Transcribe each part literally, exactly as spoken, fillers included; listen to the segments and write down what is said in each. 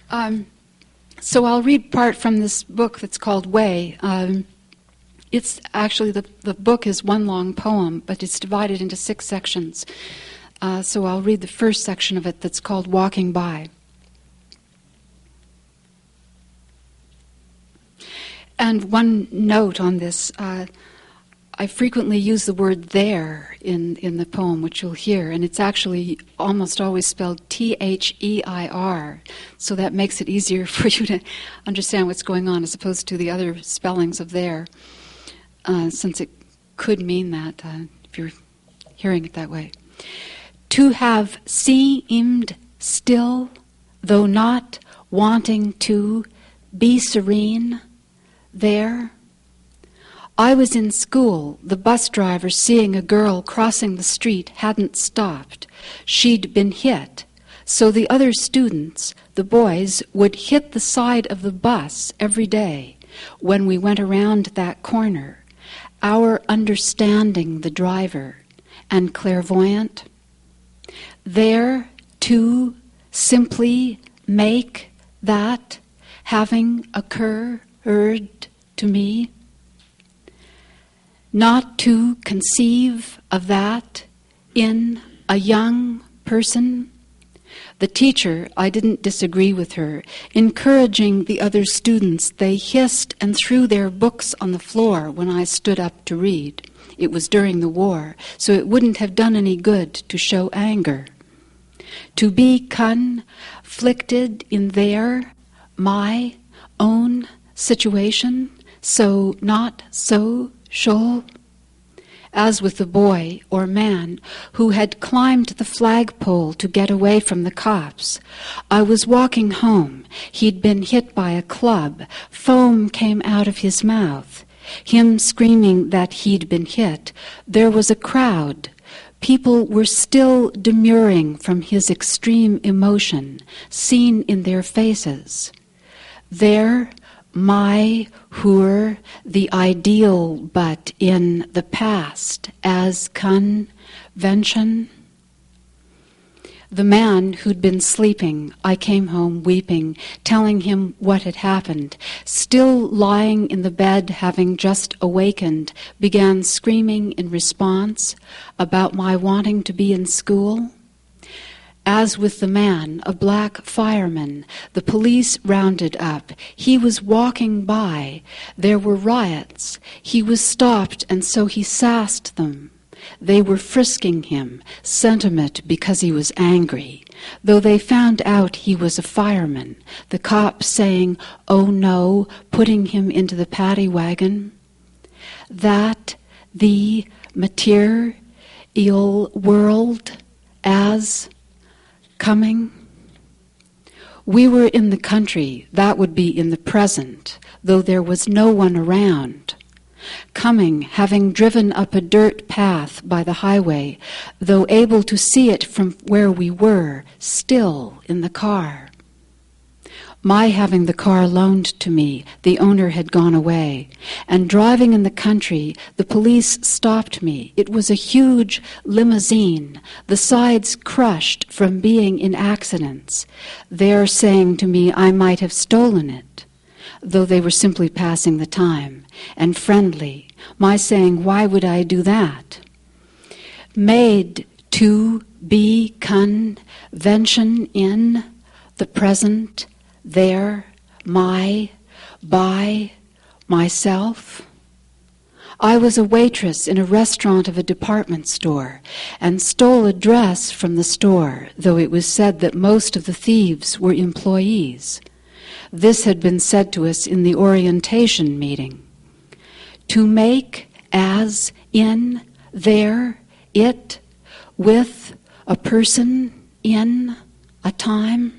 Um, so I'll read part from this book that's called Way. Um, it's actually, the, the book is one long poem, but it's divided into six sections. Uh, so I'll read the first section of it that's called Walking By. And one note on this, uh, I frequently use the word there in, in the poem, which you'll hear, and it's actually almost always spelled T H E I R, so that makes it easier for you to understand what's going on as opposed to the other spellings of there, uh, since it could mean that uh, if you're hearing it that way. To have seemed still, though not wanting to be serene, there. I was in school. The bus driver, seeing a girl crossing the street, hadn't stopped. She'd been hit. So the other students, the boys, would hit the side of the bus every day when we went around that corner. Our understanding the driver and clairvoyant. There, to simply make that having occurred to me, not to conceive of that in a young person. The teacher, I didn't disagree with her, encouraging the other students, they hissed and threw their books on the floor when I stood up to read. It was during the war, so it wouldn't have done any good to show anger. To be conflicted in their, my own situation, so not so social, as with the boy or man who had climbed the flagpole to get away from the cops. I was walking home. He'd been hit by a club. Foam came out of his mouth. Him screaming that he'd been hit. There was a crowd. People were still demurring from his extreme emotion, seen in their faces. There, my who're the ideal, but in the past, as convention. The man who'd been sleeping, I came home weeping, telling him what had happened. Still lying in the bed, having just awakened, began screaming in response about my wanting to be in school. As with the man, a black fireman, the police rounded up. He was walking by. There were riots. He was stopped, and so he sassed them. They were frisking him, sentiment because he was angry, though they found out he was a fireman, the cops saying, "Oh no," putting him into the paddy wagon. That the material world as coming. We were in the country, that would be in the present, though there was no one around. Coming, having driven up a dirt path by the highway, though able to see it from where we were, still in the car. My having the car loaned to me, the owner had gone away, and driving in the country, the police stopped me. It was a huge limousine, the sides crushed from being in accidents. They're saying to me I might have stolen it, though they were simply passing the time, and friendly. My saying, why would I do that? Made to be convention in the present, there, my, by, myself. I was a waitress in a restaurant of a department store and stole a dress from the store, though it was said that most of the thieves were employees. This had been said to us in the orientation meeting. To make as in, there, it, with a person, in a time.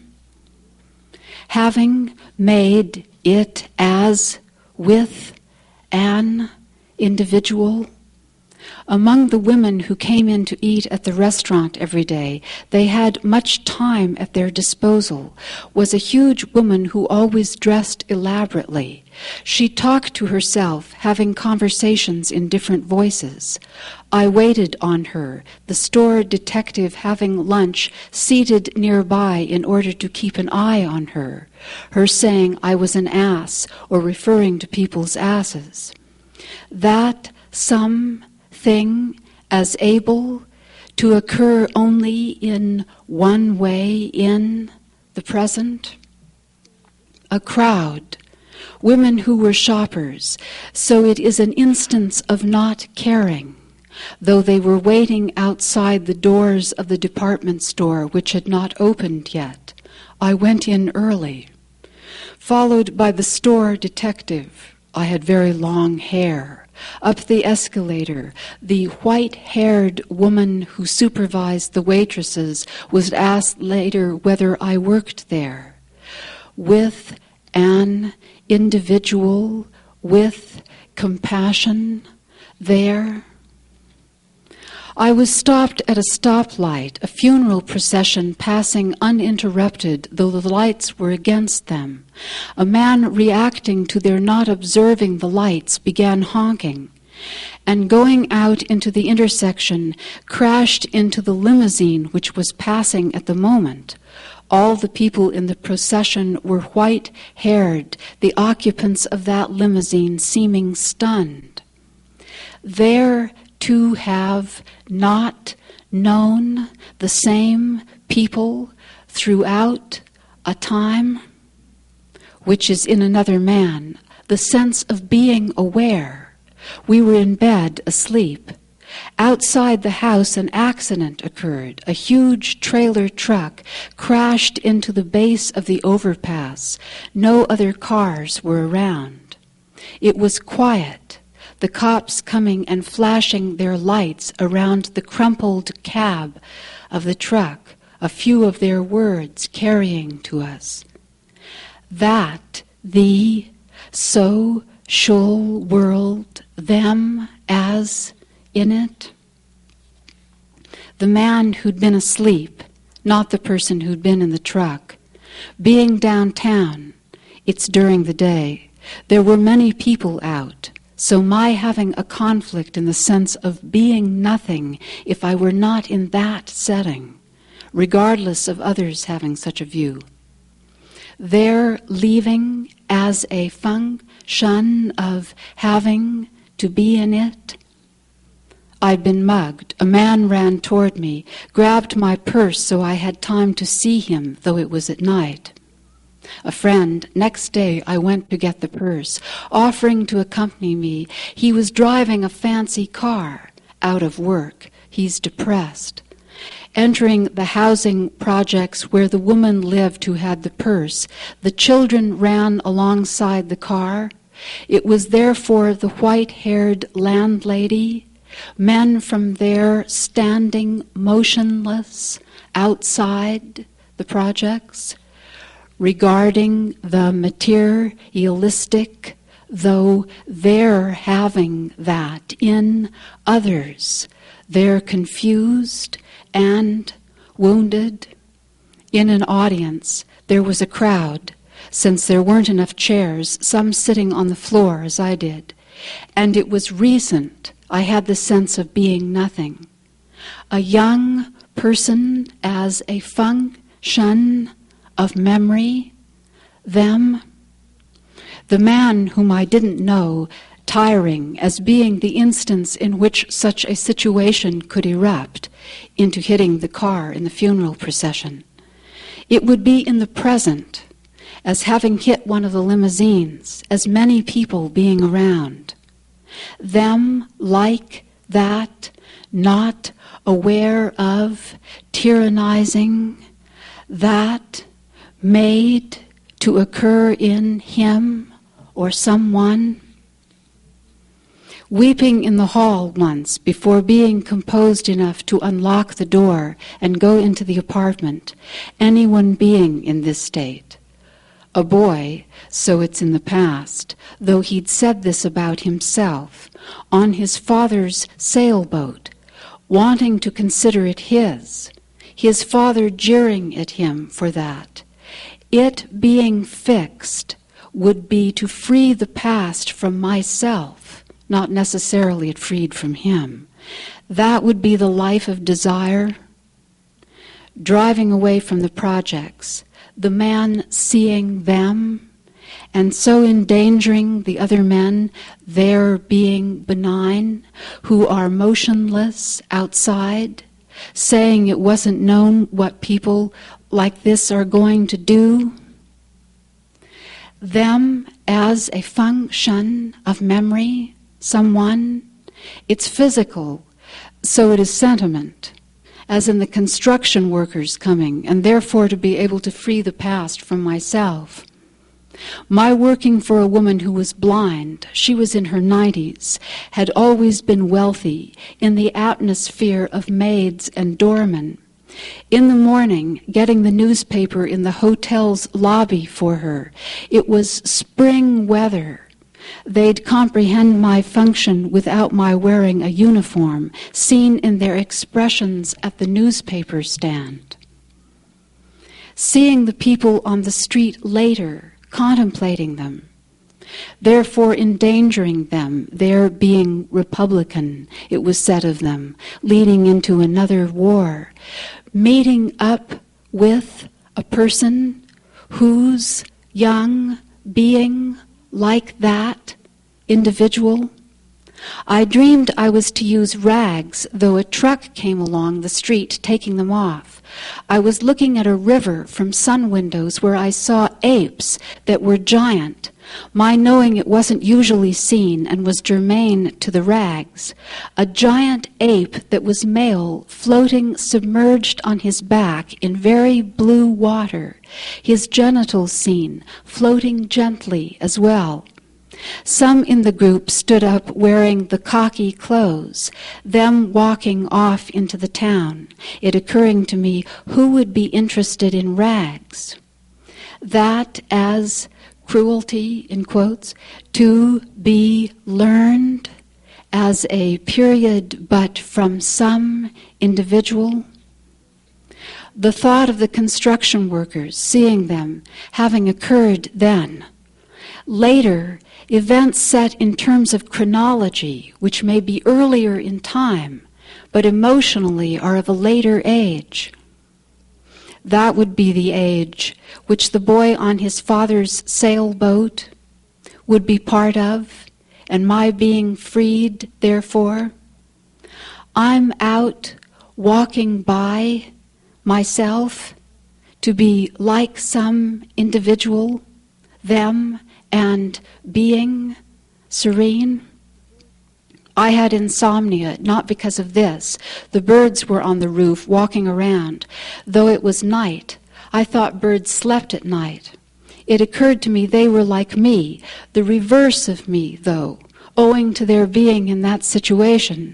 Having made it as with an individual, Among the women who came in to eat at the restaurant every day, they had much time at their disposal, was a huge woman who always dressed elaborately. She talked to herself, having conversations in different voices. I waited on her, the store detective having lunch, seated nearby in order to keep an eye on her, her saying I was an ass or referring to people's asses. That some thing as able to occur only in one way in the present? A crowd, women who were shoppers, so it is an instance of not caring, though they were waiting outside the doors of the department store which had not opened yet. I went in early, followed by the store detective. I had very long hair. Up the escalator, the white-haired woman who supervised the waitresses was asked later whether I worked there. With an individual, with compassion, there. I was stopped at a stoplight, a funeral procession passing uninterrupted, though the lights were against them. A man reacting to their not observing the lights began honking, and going out into the intersection, crashed into the limousine which was passing at the moment. All the people in the procession were white-haired, the occupants of that limousine seeming stunned. There to have not known the same people throughout a time, which is in another man, the sense of being aware. We were in bed, asleep. Outside the house, an accident occurred. A huge trailer truck crashed into the base of the overpass. No other cars were around. It was quiet, the cops coming and flashing their lights around the crumpled cab of the truck, a few of their words carrying to us. That the social world, them as in it. The man who'd been asleep, not the person who'd been in the truck. Being downtown, it's during the day. There were many people out, so my having a conflict in the sense of being nothing if I were not in that setting, regardless of others having such a view. Their leaving as a function of having to be in it. I'd been mugged. A man ran toward me, grabbed my purse so I had time to see him, though it was at night. A friend, next day I went to get the purse, offering to accompany me. He was driving a fancy car, out of work. He's depressed. Entering the housing projects where the woman lived who had the purse, the children ran alongside the car. It was therefore the white-haired landlady, men from there standing motionless outside the projects, regarding the materialistic, though they're having that in others. They're confused and wounded. In an audience, there was a crowd, since there weren't enough chairs, some sitting on the floor as I did, and it was recent. I had the sense of being nothing. A young person as a function of memory, them. The man whom I didn't know, tiring as being the instance in which such a situation could erupt into hitting the car in the funeral procession. It would be in the present, as having hit one of the limousines, as many people being around. Them like that, not aware of, tyrannizing, that made to occur in him or someone. Weeping in the hall once before being composed enough to unlock the door and go into the apartment, anyone being in this state. a boy, so it's in the past, though he'd said this about himself, on his father's sailboat, wanting to consider it his, his father jeering at him for that. It being fixed would be to free the past from myself, not necessarily it freed from him. That would be the life of desire, driving away from the projects, the man seeing them, and so endangering the other men, their being benign, who are motionless outside, saying it wasn't known what people like this are going to do. Them as a function of memory, someone, it's physical, so it is sentiment, as in the construction workers coming, and therefore to be able to free the past from myself. My working for a woman who was blind, she was in her nineties, had always been wealthy, in the atmosphere of maids and doormen. In the morning, getting the newspaper in the hotel's lobby for her. It was spring weather. They'd comprehend my function without my wearing a uniform, seen in their expressions at the newspaper stand. Seeing the people on the street later, contemplating them, therefore endangering them, their being Republican, it was said of them, leading into another war, meeting up with a person whose young being like that individual. I dreamed I was to use rags, though a truck came along the street taking them off. I was looking at a river from sun windows where I saw apes that were giant, my knowing it wasn't usually seen and was germane to the rags. A giant ape that was male, floating submerged on his back in very blue water, his genitals seen, floating gently as well. Some in the group stood up wearing the cocky clothes, them walking off into the town, it occurring to me who would be interested in rags. That as cruelty, in quotes, to be learned as a period but from some individual. The thought of the construction workers, seeing them, having occurred then. Later, events set in terms of chronology, which may be earlier in time, but emotionally are of a later age. That would be the age which the boy on his father's sailboat would be part of, and my being freed, therefore. I'm out walking by myself to be like some individual, them, and being serene. I had insomnia, not because of this. The birds were on the roof, walking around. Though it was night, I thought birds slept at night. It occurred to me they were like me, the reverse of me, though, owing to their being in that situation.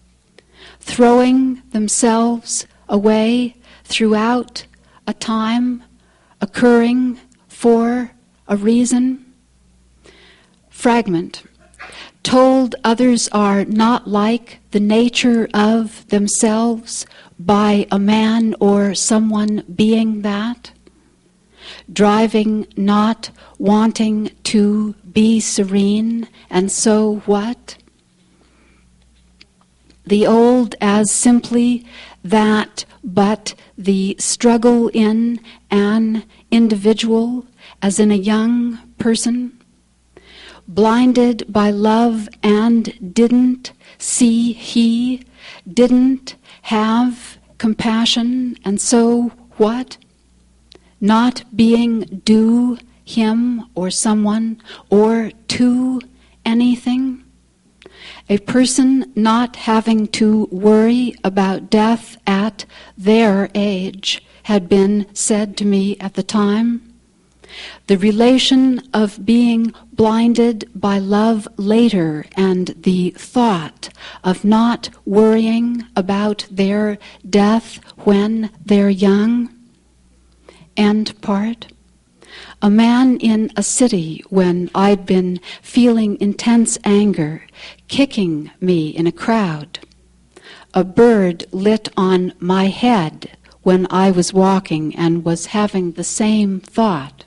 Throwing themselves away throughout a time, occurring for a reason. Fragment. Told others are not like the nature of themselves by a man or someone being that. Driving, not wanting to be serene, and so what? The old as simply that, but the struggle in an individual, as in a young person, blinded by love and didn't see he, didn't have compassion, and so what? Not being due him or someone or to anything. A person not having to worry about death at their age had been said to me at the time. The relation of being blinded by love later and the thought of not worrying about their death when they're young. End part. A man in a city when I'd been feeling intense anger, kicking me in a crowd. A bird lit on my head when I was walking and was having the same thought.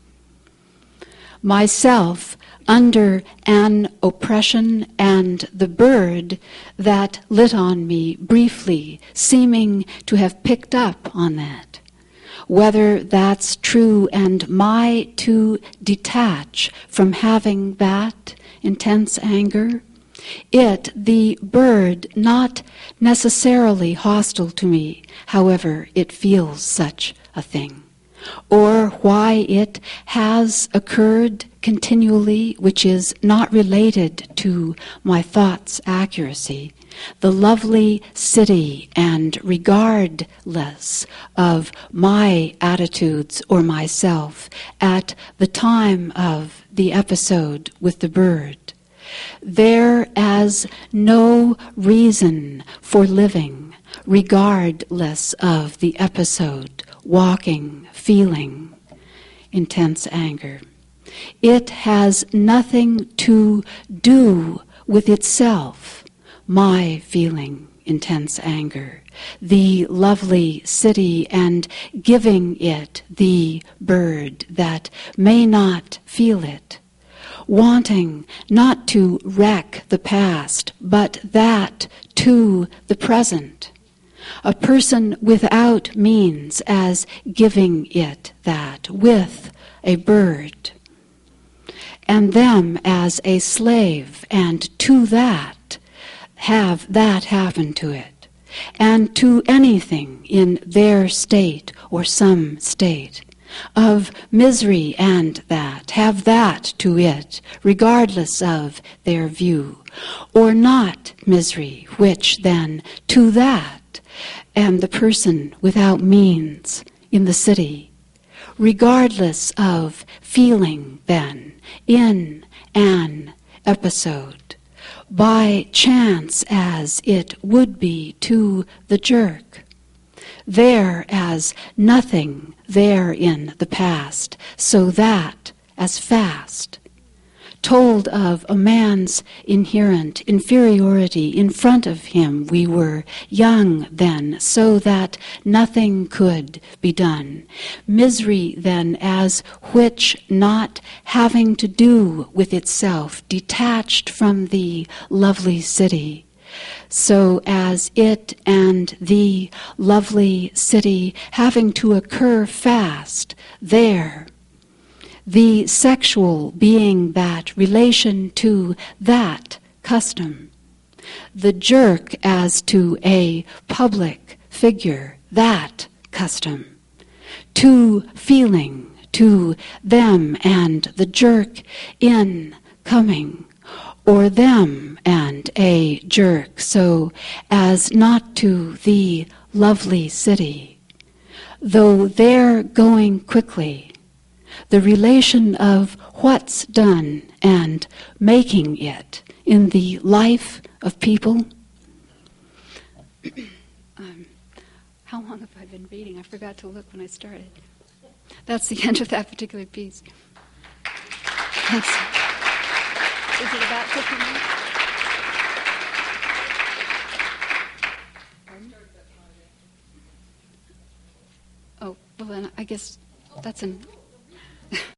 Myself under an oppression, and the bird that lit on me briefly, seeming to have picked up on that. Whether that's true, and my to detach from having that intense anger, it, the bird, not necessarily hostile to me, however it feels such a thing, or why it has occurred continually, which is not related to my thought's accuracy, the lovely city, and regardless of my attitudes or myself at the time of the episode with the bird. There as no reason for living, regardless of the episode, walking, feeling intense anger. It has nothing to do with itself, my feeling intense anger, the lovely city, and giving it the bird that may not feel it. Wanting not to wreck the past, but that to the present. A person without means as giving it that, with a bird. And them as a slave, and to that, have that happen to it. And to anything in their state or some state. Of misery and that, have that to it, regardless of their view, or not misery, which then to that, and the person without means in the city, regardless of feeling then, in an episode, by chance as it would be to the jerk. There as nothing there in the past, so that as fast. Told of a man's inherent inferiority in front of him, we were young then, so that nothing could be done. Misery then as which not having to do with itself, detached from the lovely city. So as it and the lovely city having to occur fast there, the sexual being that relation to that custom, the jerk as to a public figure, that custom, to feeling, to them and the jerk in coming, or them and a jerk, so as not to the lovely city. Though they're going quickly, the relation of what's done and making it in the life of people. um, how long have I been reading? I forgot to look when I started. That's the end of that particular piece. Thanks. Is it about fifty minutes? Pardon? Oh, well then I guess that's an...